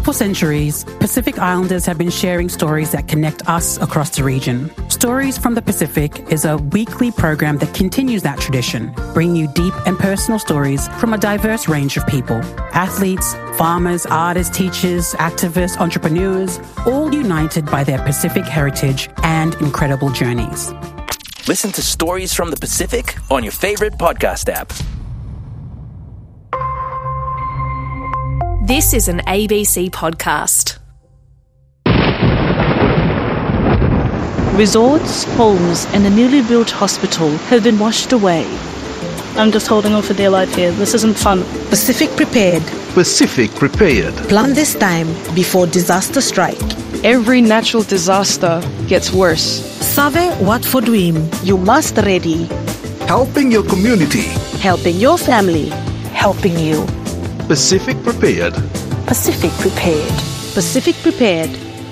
For centuries, Pacific Islanders have been sharing stories that connect us across the region. Stories from the Pacific is a weekly program that continues that tradition, bringing you deep and personal stories from a diverse range of people. Athletes, farmers, artists, teachers, activists, entrepreneurs, all united by their Pacific heritage and incredible journeys. Listen to Stories from the Pacific on your favorite podcast app. This is an ABC podcast. Resorts, homes and a newly built hospital have been washed away. I'm just holding on for dear life here. This isn't fun. Pacific prepared. Pacific prepared. Plan this time before disaster strike. Every natural disaster gets worse. Save what for dream. You must ready. Helping your community. Helping your family. Helping you. Pacific prepared. Pacific prepared. Pacific prepared.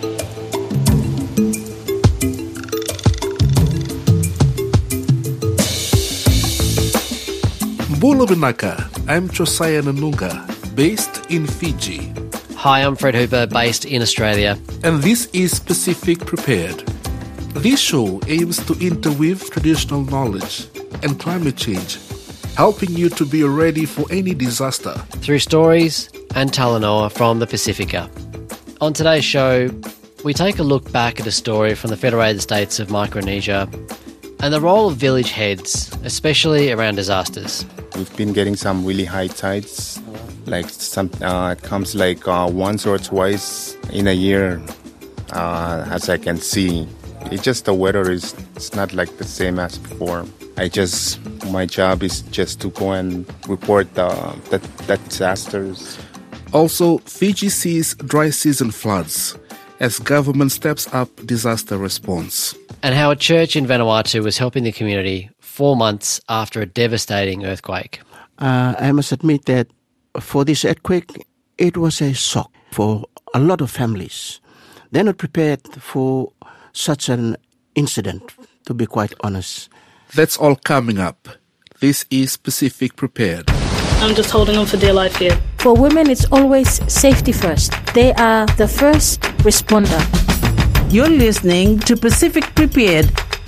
Mbula Binaka, I'm Josiah Nanunga, based in Fiji. Hi, I'm Fred Hooper, based in Australia. And this is Pacific Prepared. This show aims to interweave traditional knowledge and climate change, helping you to be ready for any disaster. Through stories and talanoa from the Pacifica. On today's show, we take a look back at a story from the Federated States of Micronesia and the role of village heads, especially around disasters. We've been getting some really high tides, it comes like once or twice in a year, as I can see. It's just the weather it's not like the same as before. My job is just to go and report the disasters. Also, Fiji sees dry season floods as government steps up disaster response. And how a church in Vanuatu was helping the community 4 months after a devastating earthquake. I must admit that for this earthquake, it was a shock for a lot of families. They're not prepared for such an incident, to be quite honest. That's all coming up. This is Pacific Prepared. I'm just holding on for dear life here. For women, it's always safety first. They are the first responder. You're listening to Pacific Prepared.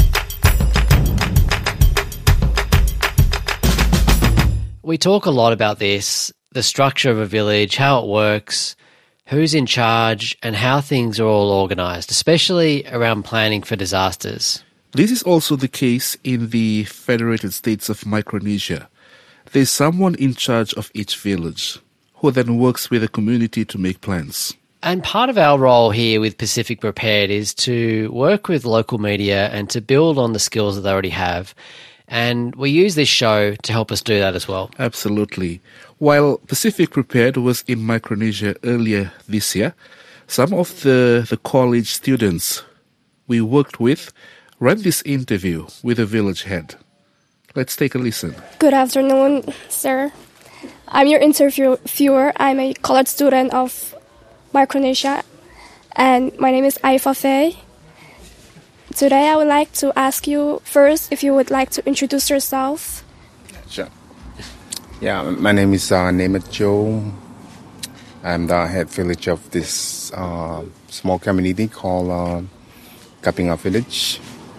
We talk a lot about this, the structure of a village, how it works, who's in charge, and how things are all organised, especially around planning for disasters. This is also the case in the Federated States of Micronesia. There's someone in charge of each village who then works with the community to make plans. And part of our role here with Pacific Prepared is to work with local media and to build on the skills that they already have. And we use this show to help us do that as well. Absolutely. While Pacific Prepared was in Micronesia earlier this year, some of the college students we worked with ran this interview with a village head. Let's take a listen. Good afternoon, sir. I'm your interviewer. I'm a college student of Micronesia, and my name is Aifa Faye. Today I would like to ask you first if you would like to introduce yourself. Sure. Yeah, my name is Nemet Joe. I'm the head village of this small community called Kapinga Village.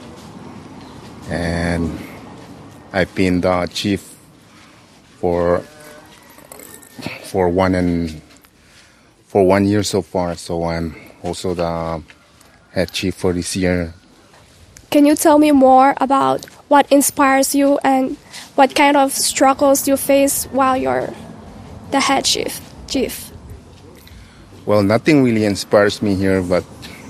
And I've been the chief for 1 year so far, so I'm also the head chief for this year. Can you tell me more about what inspires you and what kind of struggles you face while you're the head chief? Well, nothing really inspires me here, but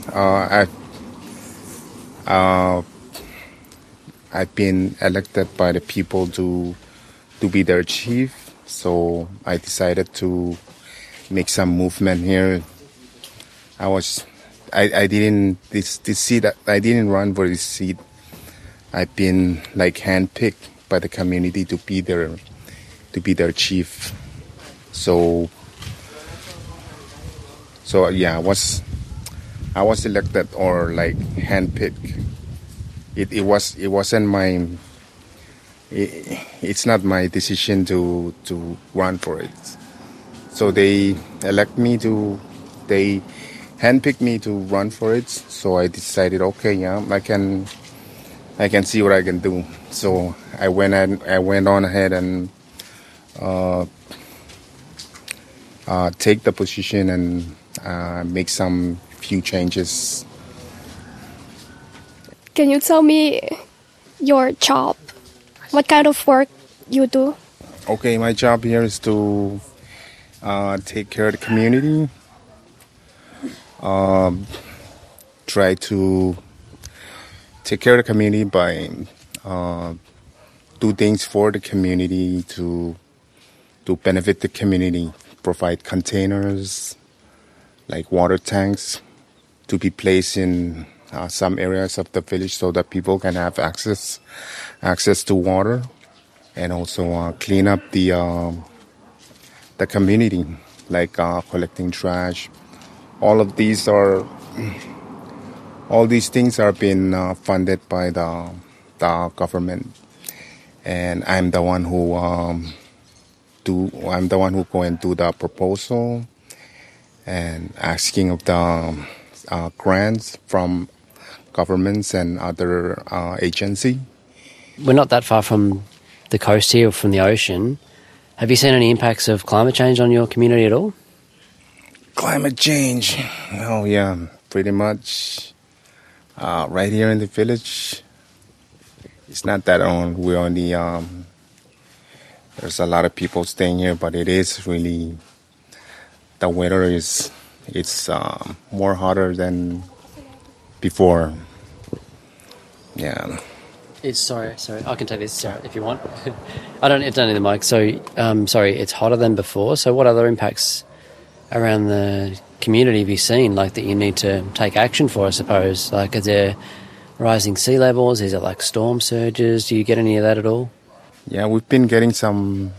I've been elected by the people to be their chief, so I decided to make some movement here. I didn't run for this seat. I've been handpicked by the community to be their chief. So yeah, I was elected or handpicked. It wasn't my. It's not my decision to run for it. So they elect me to they handpicked me to run for it. So I decided, okay, yeah, I can see what I can do. So I went on ahead and take the position and make some few changes. Can you tell me your job? What kind of work you do? Okay, my job here is to take care of the community. Try to take care of the community by do things for the community to benefit the community. Provide containers like water tanks to be placed in some areas of the village so that people can have access to water, and also clean up the community, like collecting trash. All these things are being funded by the government, and I'm the one who go and do the proposal and asking of the grants from governments and other agency. We're not that far from the coast here, from the ocean. Have you seen any impacts of climate change on your community at all? Climate change? Oh yeah, pretty much. Right here in the village, it's not that we're only there's a lot of people staying here, but it is really, the weather it's more hotter than before. Yeah. Sorry, I can take this if you want. I don't need the mic. So, sorry, it's hotter than before. So what other impacts around the community have you seen, like, that you need to take action for, I suppose? Like, is there rising sea levels? Is it like storm surges? Do you get any of that at all? Yeah, we've been getting some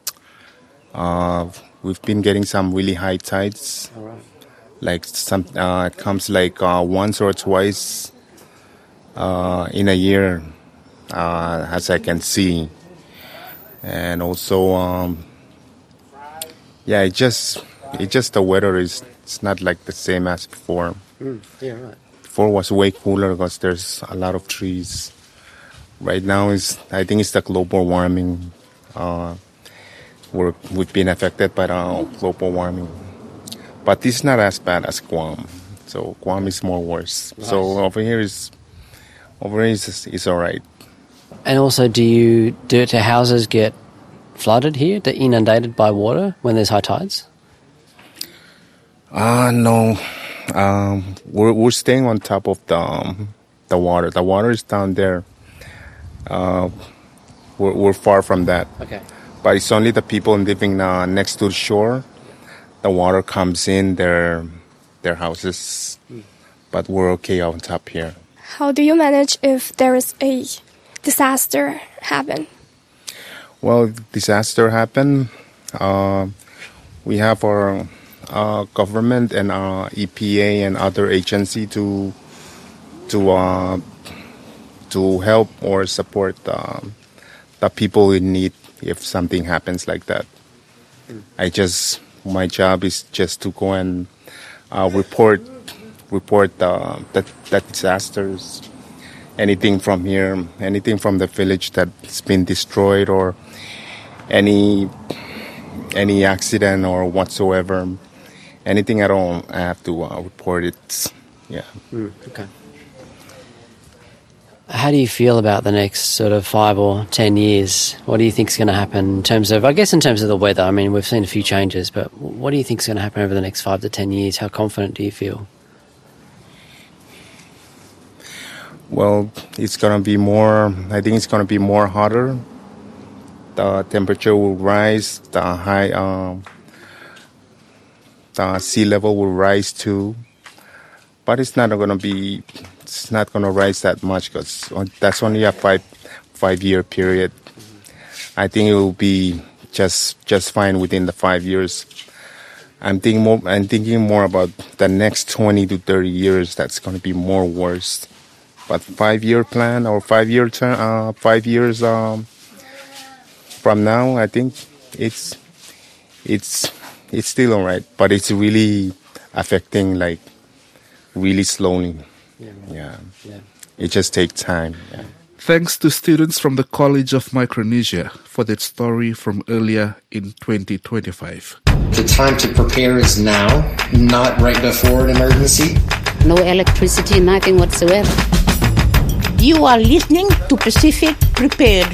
really high tides. All right. Like it comes like once or twice in a year, as I can see. And also, it's just the weather it's not like the same as before. Yeah, right. Before it was way cooler because there's a lot of trees. Right now I think it's the global warming. We've been affected by the global warming, but it's not as bad as Guam. So Guam is more worse. Nice. So over here is all right. And also, do houses get flooded here? They're inundated by water when there's high tides? No. We're staying on top of the water. The water is down there. We're far from that. Okay. But it's only the people living next to the shore. The water comes in their houses. But we're okay on top here. How do you manage if there is a disaster happen? Well, disaster happen. We have our government and EPA and other agency to help or support the people in need if something happens like that. My job is just to go and report the disasters, anything from here, anything from the village that's been destroyed, or any accident or whatsoever, anything at all. I have to report it. Yeah. Okay. How do you feel about the next sort of 5 or 10 years? What do you think is going to happen in terms of the weather? I mean, we've seen a few changes, but what do you think is going to happen over the next 5 to 10 years? How confident do you feel? Well, it's going to be more, I think it's going to be more hotter. The temperature will rise, the sea level will rise too. But it's not going to rise that much because that's only a five-year period. I think it will be just fine within the 5 years. I'm thinking more about the next 20 to 30 years. That's going to be more worse. But 5-year plan or 5 years from now, I think it's still all right. But it's really affecting like really slowly. Yeah. It just takes time. Yeah. Thanks to students from the College of Micronesia for that story from earlier in 2025. The time to prepare is now, not right before an emergency. No electricity, nothing whatsoever. You are listening to Pacific Prepared.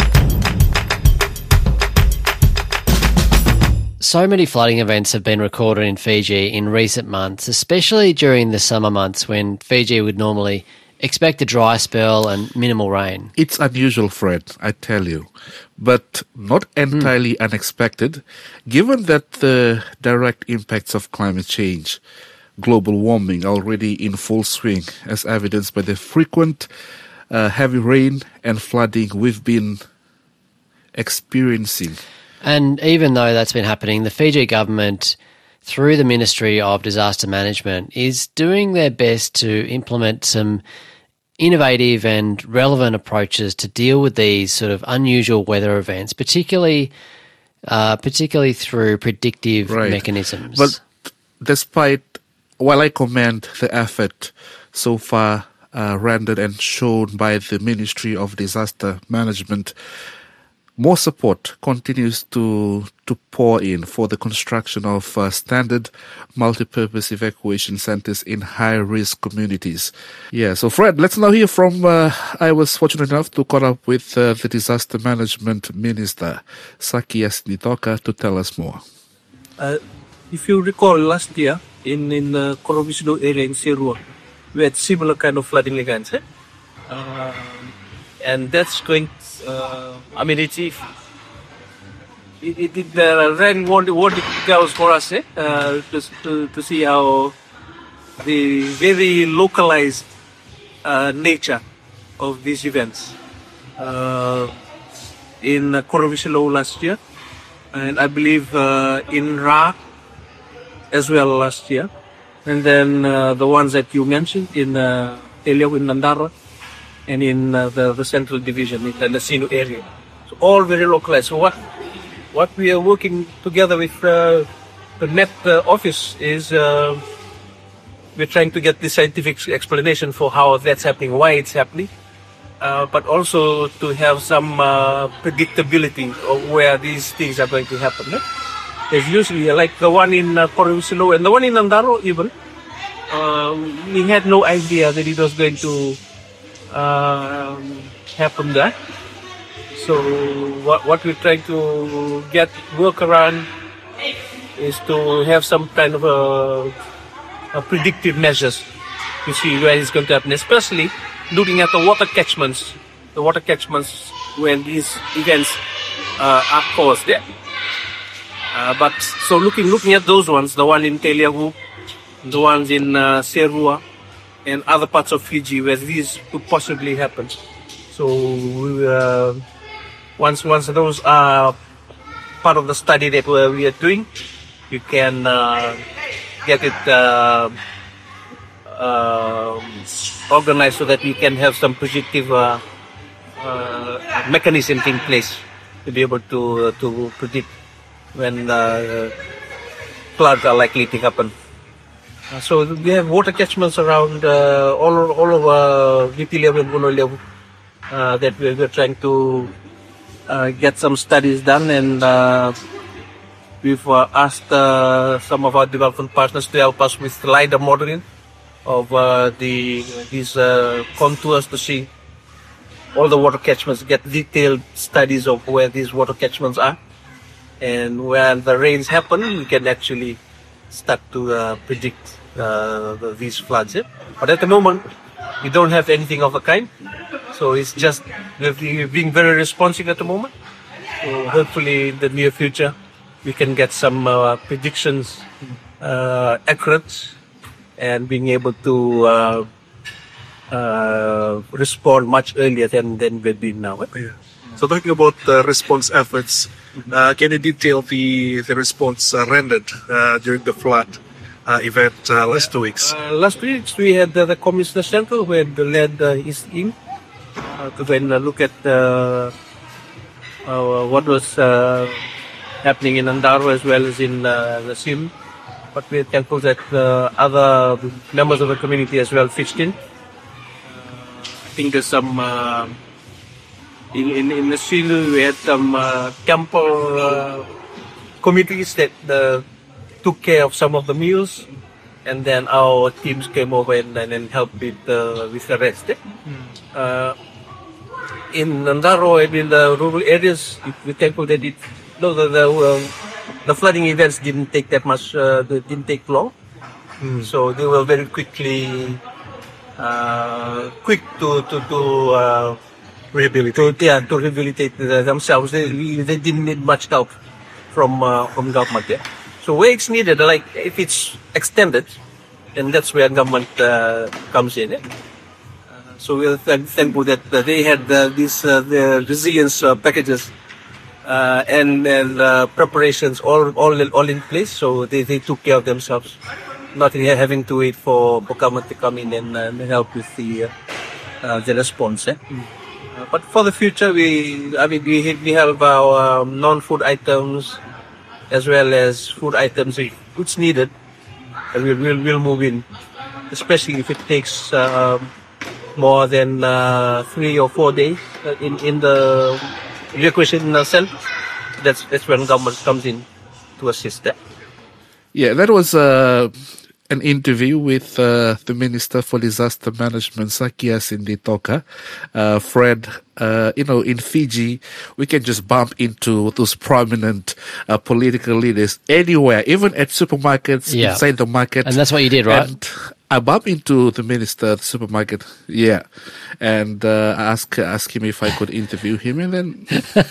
So many flooding events have been recorded in Fiji in recent months, especially during the summer months when Fiji would normally expect a dry spell and minimal rain. It's unusual, Fred, I tell you, but not entirely unexpected, given that the direct impacts of climate change, global warming already in full swing, as evidenced by the frequent heavy rain and flooding we've been experiencing. And even though that's been happening, the Fiji government, through the Ministry of Disaster Management, is doing their best to implement some innovative and relevant approaches to deal with these sort of unusual weather events, particularly through predictive mechanisms. But while I commend the effort so far rendered and shown by the Ministry of Disaster Management, more support continues to pour in for the construction of standard multi-purpose evacuation centers in high-risk communities. Yeah, so Fred, let's now hear from, I was fortunate enough to caught up with the Disaster Management Minister, Sakias Nitoka, to tell us more. If you recall last year in the Korovisno area in Serua, we had similar kind of flooding events. And that's going the rain won't goes for us to see how the very localized nature of these events in Korovisno last year, and I believe in Ra as well last year, and then the ones that you mentioned in Telliawu in Nandara, and in the central division in the Sinu area. So all very localized. So what we are working together with the NET office is we're trying to get the scientific explanation for how that's happening, why it's happening, but also to have some predictability of where these things are going to happen. There's usually, like the one in Korovisno and the one in Nandaro even, we had no idea that it was going to happen there. So what we're trying to work around is to have some kind of a predictive measures to see where it's going to happen, especially looking at the water catchments when these events are caused there. But so looking at those ones, the one in Telliawu, the ones in Serua, and other parts of Fiji where these could possibly happen. So once those are part of the study that we are doing, you can get it organized so that we can have some predictive mechanisms in place to be able to predict when floods are likely to happen. So we have water catchments around all over Vipilyawu and Bunolyawu that we're trying to get some studies done, and we've asked some of our development partners to help us with LiDAR modeling of these contours to see all the water catchments, get detailed studies of where these water catchments are, and when the rains happen, we can actually start to predict these floods. But at the moment, we don't have anything of the kind, so it's just we're being very responsive at the moment. So hopefully, in the near future, we can get some predictions accurate and being able to respond much earlier than we've been now. Yeah. So talking about response efforts, can you detail the response rendered during the flood event last 2 weeks? Last 2 weeks we had the Commissioner Central who had led his team to then look at what was happening in Andaro as well as in the Sim. but we're thankful that other members of the community as well pitched in. I think there's some in the field we had some camper committees that took care of some of the meals, and then our teams came over and helped with the rest. In Ndaro and in the rural areas, we're thankful that the flooding events didn't take that much, didn't take long. So they were very quick to rehabilitate themselves. They didn't need much help from government. Yeah? So where it's needed, like if it's extended, and that's where government comes in. Yeah? So we're thankful that they had these the resilience packages and preparations all in place. So they took care of themselves, not having to wait for government to come in and help with the response. But for the future, we have our non-food items as well as food items which needed, and we'll move in, especially if it takes more than 3 or 4 days in the evacuation center. That's when government comes in to assist that. Yeah, that was an interview with the Minister for Disaster Management, Sakias Sinditoka. Fred, in Fiji, we can just bump into those prominent political leaders anywhere, even at supermarkets, inside the market. And that's what you did, right? And I bumped into the minister at the supermarket, and asked him if I could interview him, and then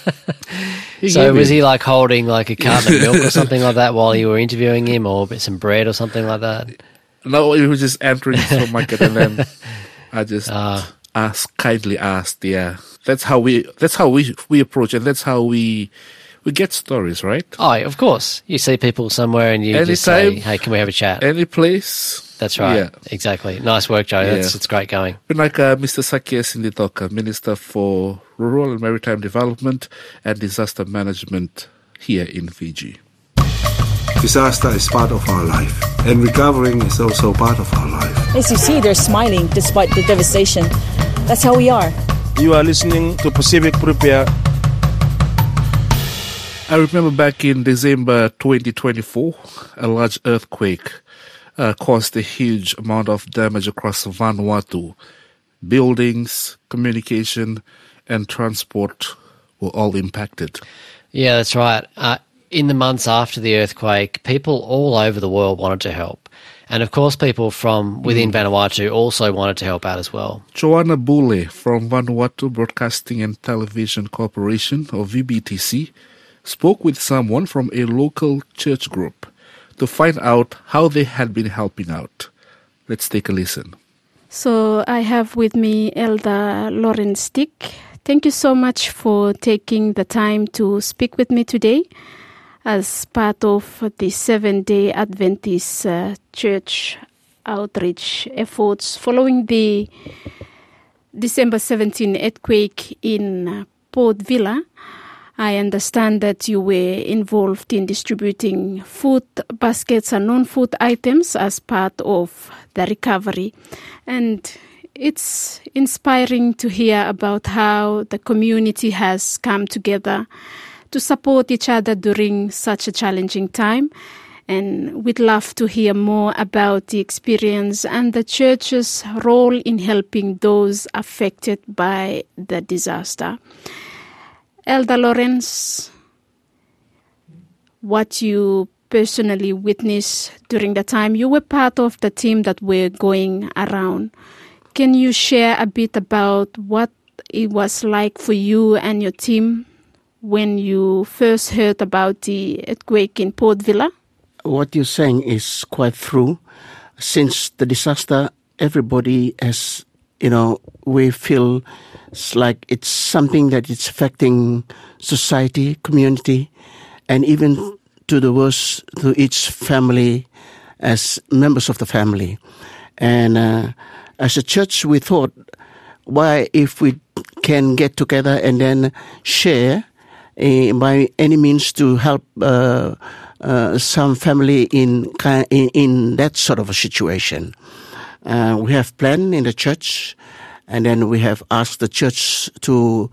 So was he like holding like a carton of milk or something like that while you were interviewing him, or some bread or something like that? No, he was just entering the supermarket, and then I just kindly asked. Yeah, that's how we approach, and that's how we get stories, right? Oh, of course. You see people somewhere, and you just say, "Hey, can we have a chat?" Any place. That's right. Exactly. Nice work, Joe. It's great going. Been like Mr. Sakias Sinditoka, Minister for Rural and Maritime Development and Disaster Management here in Fiji. Disaster is part of our life, and recovering is also part of our life. As you see, they're smiling despite the devastation. That's how we are. You are listening to Pacific Prepare. I remember back in December 2024, a large earthquake caused a huge amount of damage across Vanuatu. Buildings, communication, and transport were all impacted. Yeah, that's right. In the months after the earthquake, people all over the world wanted to help. And of course, people from within Vanuatu also wanted to help out as well. Joanna Bule from Vanuatu Broadcasting and Television Corporation, or VBTC, spoke with someone from a local church group to find out how they had been helping out. Let's take a listen. So I have with me Elder Lauren Stick. Thank you so much for taking the time to speak with me today as part of the Seventh-day Adventist Church outreach efforts following the December 17 earthquake in Port Vila. I understand that you were involved in distributing food baskets and non-food items as part of the recovery. And it's inspiring to hear about how the community has come together to support each other during such a challenging time. And we'd love to hear more about the experience and the church's role in helping those affected by the disaster. Elder Lawrence, what you personally witnessed during the time you were part of the team that were going around, can you share a bit about what it was like for you and your team when you first heard about the earthquake in Port Vila? What you're saying is quite true. Since the disaster, everybody has, we feel it's like it's something that is affecting society, community, and even to the worst, to each family as members of the family. And as a church, we thought, why if we can get together and then share by any means to help some family in that sort of a situation. We have planned in the church, and then we have asked the church to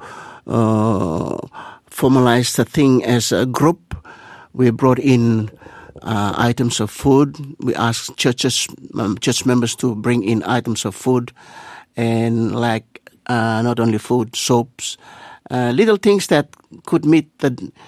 formalize the thing as a group. We brought in items of food. We asked church members to bring in items of food, and not only food, soaps, little things that could meet the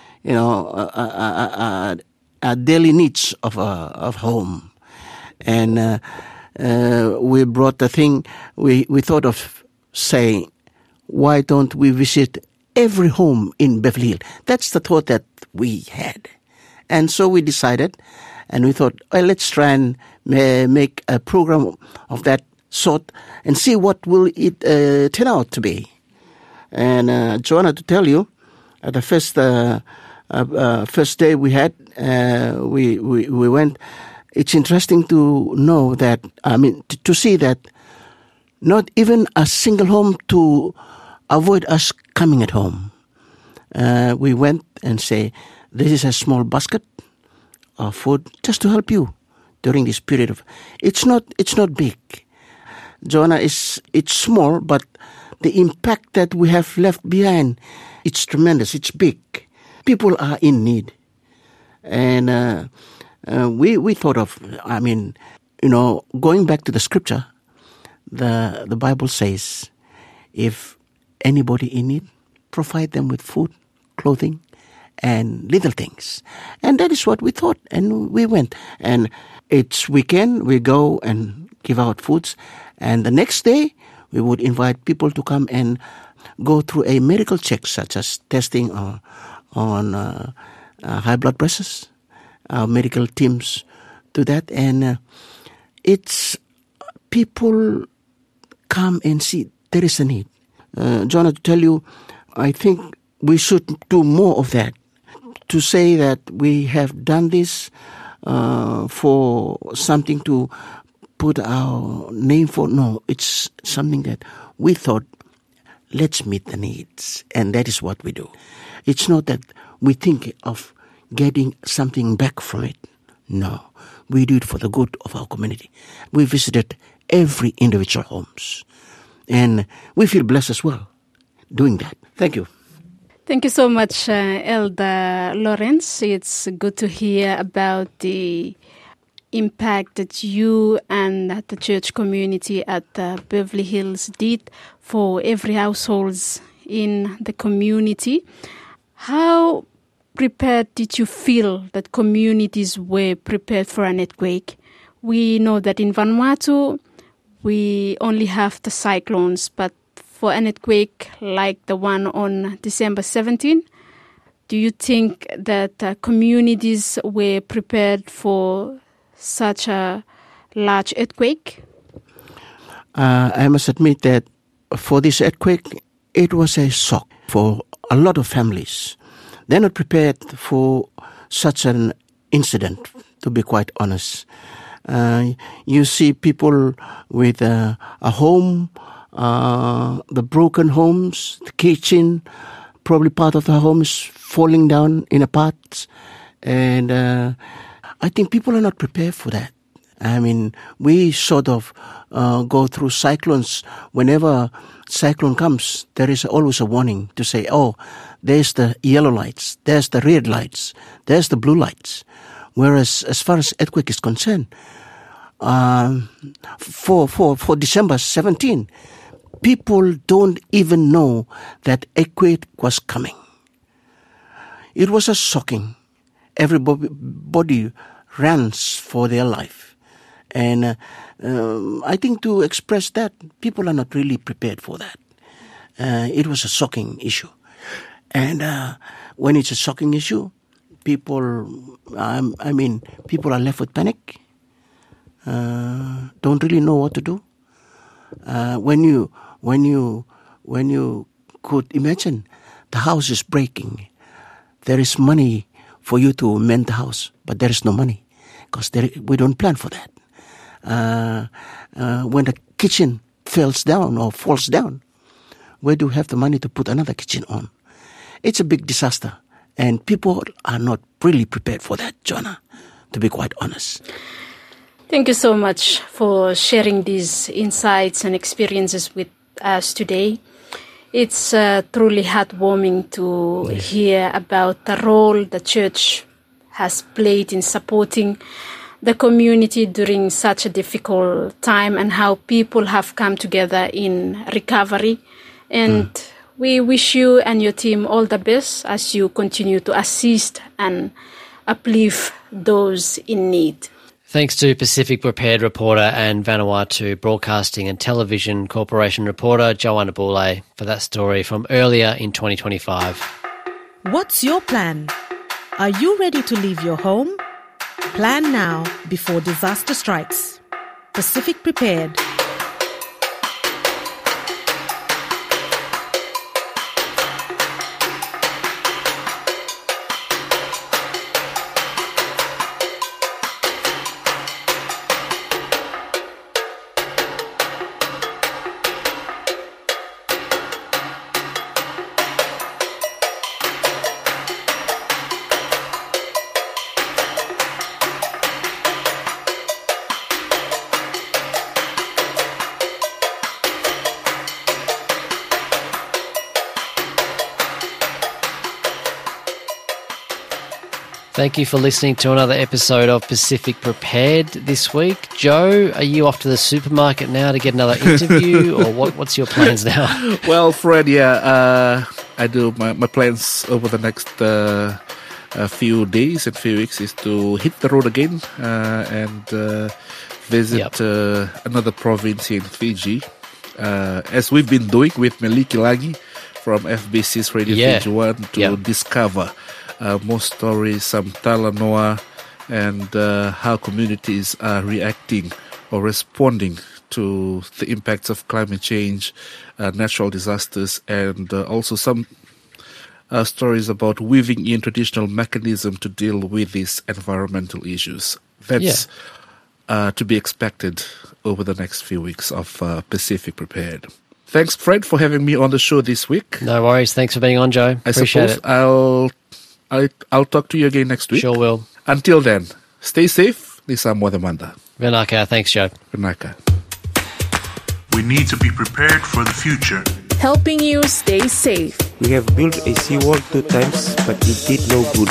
daily needs of home. And we brought the thing. We thought of saying, why don't we visit every home in Beverly Hills? That's the thought that we had. And so we decided, and we thought, well, let's try and make a program of that sort and see what will it turn out to be. And Joanna, to tell you, the first day we had, we went. It's interesting to know that, to see that not even a single home to avoid us coming at home. We went and say, this is a small basket of food just to help you during this period of. It's not big, Joanna. It's small, but the impact that we have left behind, it's tremendous. It's big. People are in need, and we thought of. Going back to the scripture, the Bible says, if anybody in need, provide them with food, clothing, and little things. And that is what we thought, and we went. And it's weekend, we go and give out foods, and the next day we would invite people to come and go through a medical check, such as testing on high blood pressures. Our medical teams do that, and it's people come and see there is a need. Jonah, to tell you, I think we should do more of that. To say that we have done this for something to put our name for, no, it's something that we thought, let's meet the needs, and that is what we do. It's not that we think of getting something back from it. No, we do it for the good of our community. We visited every individual homes, and we feel blessed as well doing that. Thank you. Thank you so much, Elder Lawrence. It's good to hear about the impact that you and the church community at Beverly Hills did for every household in the community. How prepared did you feel that communities were prepared for an earthquake? We know that in Vanuatu, we only have the cyclones, but for an earthquake like the one on December 17, do you think that communities were prepared for such a large earthquake? I must admit that for this earthquake, it was a shock for a lot of families. They're not prepared for such an incident, to be quite honest. You see people with a home, the broken homes, the kitchen, probably part of the home is falling down in parts. And I think people are not prepared for that. I mean, we sort of go through cyclones. Whenever cyclone comes, there is always a warning to say, oh, there's the yellow lights, there's the red lights, there's the blue lights. Whereas as far as earthquake is concerned, for December 17, people don't even know that earthquake was coming. It was a shocking. Everybody runs for their life. And I think to express that, people are not really prepared for that. It was a shocking issue. And when it's a shocking issue, people are left with panic, don't really know what to do. When you could imagine the house is breaking, there is money for you to mend the house, but there is no money because we don't plan for that. When the kitchen falls down, where do you have the money to put another kitchen on? It's a big disaster. And people are not really prepared for that, Jonah, to be quite honest. Thank you so much for sharing these insights and experiences with us today. It's truly heartwarming to hear about the role the church has played in supporting the community during such a difficult time and how people have come together in recovery. And we wish you and your team all the best as you continue to assist and uplift those in need. Thanks to Pacific Prepared reporter and Vanuatu Broadcasting and Television Corporation reporter Joanna Boulay for that story from earlier in 2025. What's your plan? Are you ready to leave your home? Plan now before disaster strikes. Pacific Prepared. Thank you for listening to another episode of Pacific Prepared this week. Joe, are you off to the supermarket now to get another interview, or what's your plans now? Well, Fred, I do. My plans over the next few days and few weeks is to hit the road again and visit another province in Fiji, as we've been doing with Meliki Lagi from FBC's Radio Fiji One to discover more stories, some Talanoa, and how communities are reacting or responding to the impacts of climate change, natural disasters, and also some stories about weaving in traditional mechanism to deal with these environmental issues. That's to be expected over the next few weeks of Pacific Prepared. Thanks, Fred, for having me on the show this week. No worries. Thanks for being on, Joe. Appreciate it. I'll talk to you again next week. Sure will. Until then, stay safe. Lisa Mwadamanda. Renaka, thanks, Joe. Renaka. We need to be prepared for the future. Helping you stay safe. We have built a seawall 2 times, but it did no good.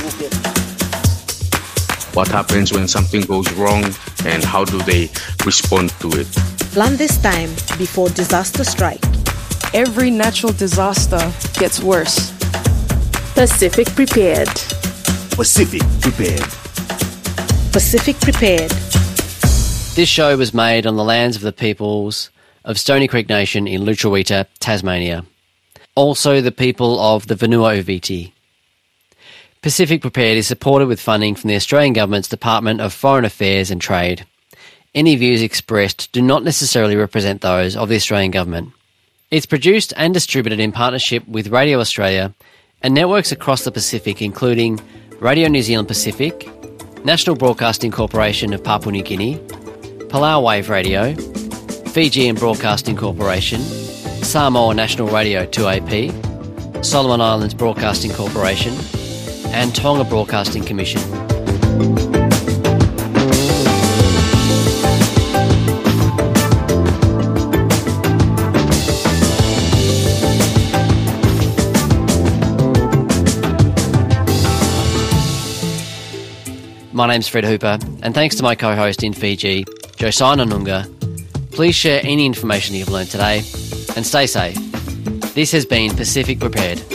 What happens when something goes wrong and how do they respond to it? Plan this time before disaster strike. Every natural disaster gets worse. Pacific Prepared. Pacific Prepared. Pacific Prepared. This show was made on the lands of the peoples of Stony Creek Nation in Lutruwita, Tasmania. Also the people of the Vanua Uviti. Pacific Prepared is supported with funding from the Australian Government's Department of Foreign Affairs and Trade. Any views expressed do not necessarily represent those of the Australian Government. It's produced and distributed in partnership with Radio Australia and networks across the Pacific, including Radio New Zealand Pacific, National Broadcasting Corporation of Papua New Guinea, Palau Wave Radio, Fijian Broadcasting Corporation, Samoa National Radio 2AP, Solomon Islands Broadcasting Corporation, and Tonga Broadcasting Commission. My name's Fred Hooper, and thanks to my co-host in Fiji, Josiah Nunga. Please share any information you've learned today, and stay safe. This has been Pacific Prepared.